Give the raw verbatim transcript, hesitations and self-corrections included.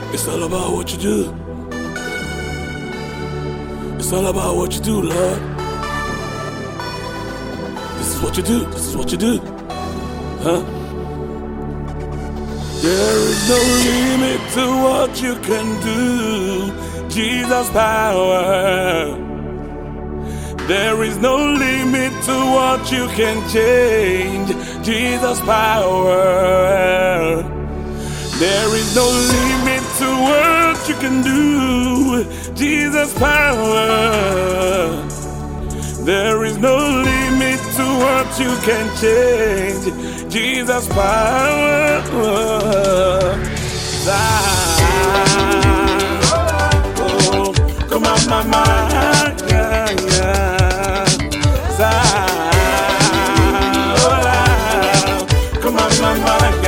It's all about what you do. It's all about what you do, Lord. This is what you do. This is what you do. Huh? There is no limit to what you can do. Jesus' power. There is no limit to what you can change. Jesus' power. There is no limit to what you can do. Jesus' power. There is no limit to what you can change. Jesus' power. Ah, oh, come on, mama. Yeah, yeah. Ah, oh, come on, mama.